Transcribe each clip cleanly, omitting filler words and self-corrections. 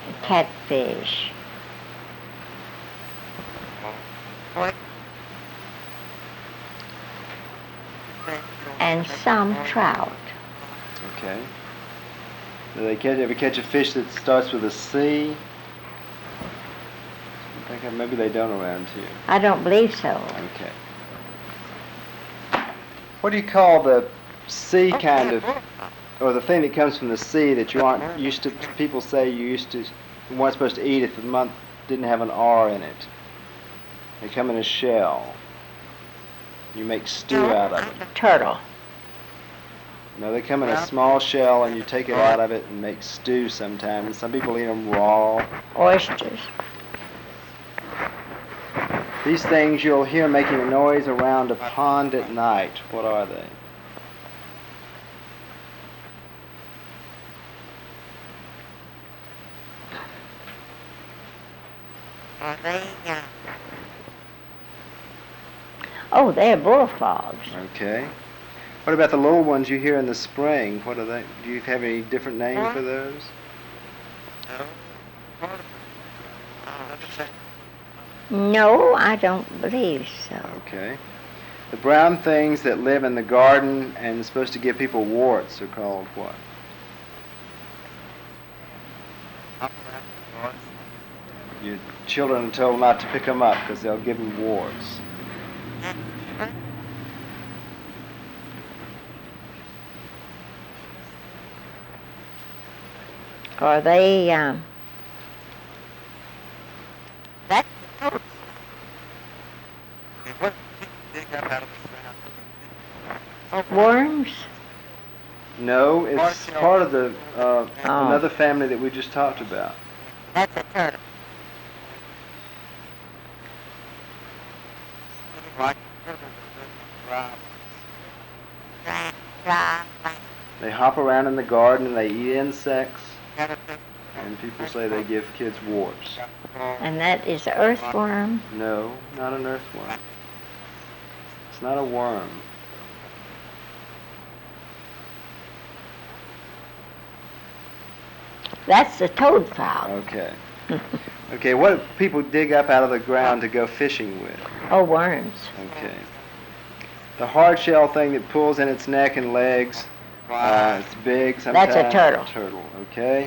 catfish, and some trout. Okay. Do they ever catch a fish that starts with a C? I think maybe they don't around here. I don't believe so. Okay. What do you call the sea kind of, or the thing that comes from the sea that you aren't used to? People say you weren't supposed to eat if the month didn't have an R in it. They come in a shell. You make stew out of it. Turtle. No, they come in a small shell and you take it out of it and make stew sometimes. Some people eat them raw. Oysters. These things you'll hear making a noise around a pond at night. What are they? Oh, they're bullfrogs. Okay. What about the little ones you hear in the spring? What are they? Do you have any different name for those? No, I don't believe so. Okay. The brown things that live in the garden and are supposed to give people warts are called what? Your children are told not to pick them up because they'll give them warts. Are they, worms? No, it's part of the another family that we just talked about. That's a turtle. They hop around in the garden and they eat insects, and people say they give kids warts. And that is the earthworm? No, not an earthworm. It's not a worm. That's the toadfowl. Okay. Okay, what do people dig up out of the ground to go fishing with? Oh, worms. Okay. The hard shell thing that pulls in its neck and legs, it's big sometimes. That's a turtle. Turtle, okay.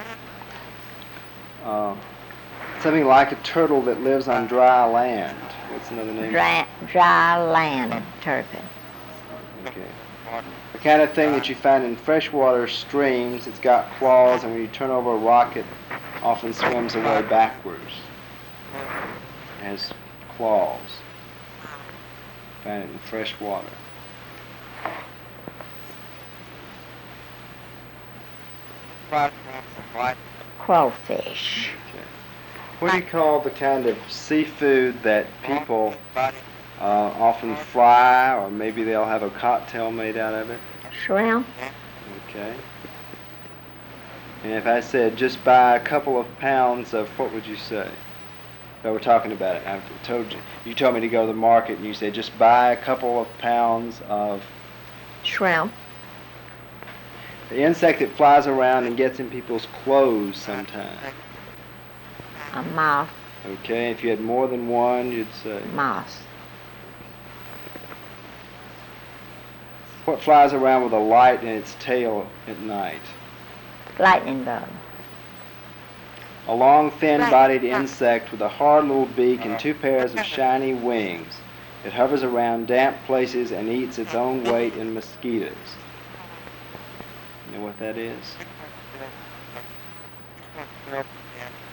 Something like a turtle that lives on dry land. What's another name? Dry land turpin. Okay. The kind of thing that you find in freshwater streams. It's got claws, and when you turn over a rock, it often swims away backwards. It has claws. Find it in fresh water. Crawfish. Okay. What do you call the kind of seafood that people often fry, or maybe they'll have a cocktail made out of it? Shrimp. Okay. And if I said just buy a couple of pounds of, what would you say? If I were talking about it, I told you. You told me to go to the market, and you said just buy a couple of pounds of Shrimp. the insect that flies around and gets in people's clothes sometimes. A moth. Okay, if you had more than one, you'd say. Moth. What flies around with a light in its tail at night? Lightning bug. A long, thin-bodied insect with a hard little beak and two pairs of shiny wings. It hovers around damp places and eats its own weight in mosquitoes. You know what that is?